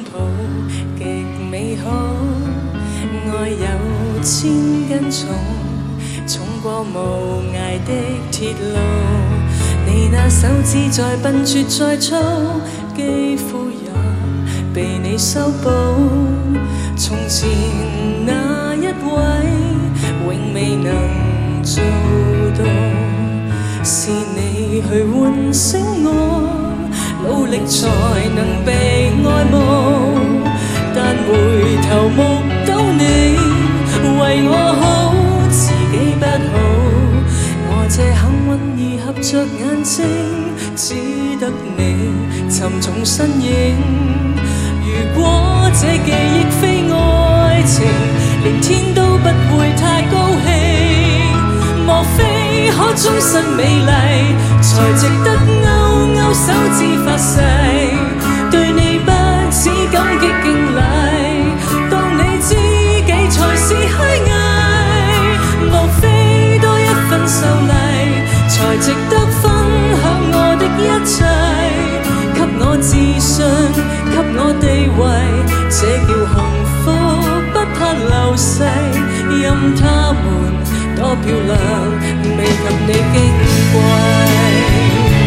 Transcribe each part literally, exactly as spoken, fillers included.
抱，極美好。愛有千斤重，重過無涯的鐵路。你那手指再笨拙再粗，肌膚也被你修補。從前那一位，永未能做到。是你去喚醒我，努力才能被愛慕。但回頭目睹你為我好，自己不好。我這幸運兒合着眼睛，只得你沉重身影。如果這記憶非愛情，連天都不會太高興。莫非可終身美麗，才值得勾勾手指發誓，對你不止感激敬禮，當你知己才是虛偽。莫非多一份秀麗，才值得分享我的一切，給我自信，給我地位，這叫幸福，不怕流逝。任他們多漂亮，未及你矜貴。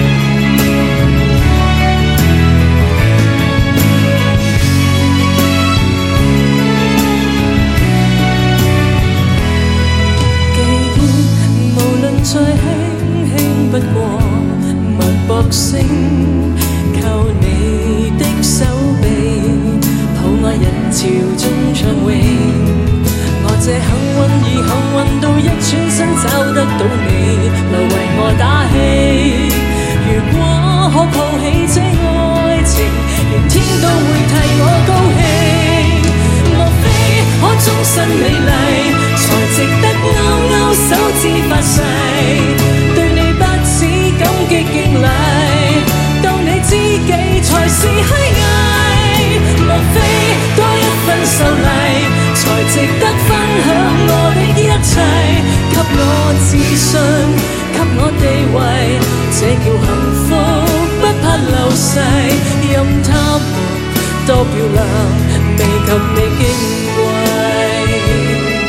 再輕輕不過脈搏聲，靠你的手臂，抱愛人潮中暢泳。我這幸運兒幸運到一轉身找得到你，來為我打氣。如果可抱起這愛情，連天都會替我高興。莫非可終身美麗，才值得勾勾手指發誓，對你不止感激敬禮，當你知己才是虛偽。莫非多一份秀麗，才值得分享我的一切，給我自信，給我地位，這叫幸福，不怕流逝。任他們多漂亮，未及你矜貴。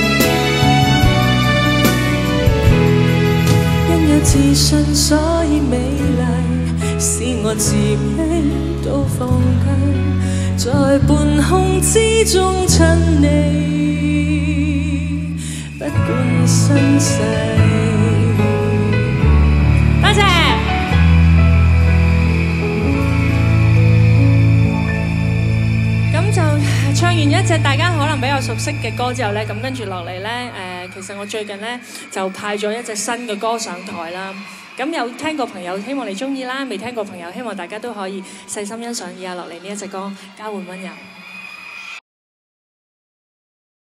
自信所以美麗，使我自卑都放低，在半空之中親你，不管生死。多謝。咁就唱完一隻大家可能比較熟悉嘅歌之後呢，咁跟住落嚟呢。誒。其實我最近咧就派咗一隻新嘅歌上台啦，咁有聽過朋友希望你中意啦，未聽過朋友希望大家都可以細心欣賞以下落嚟呢一隻歌《交換溫柔》。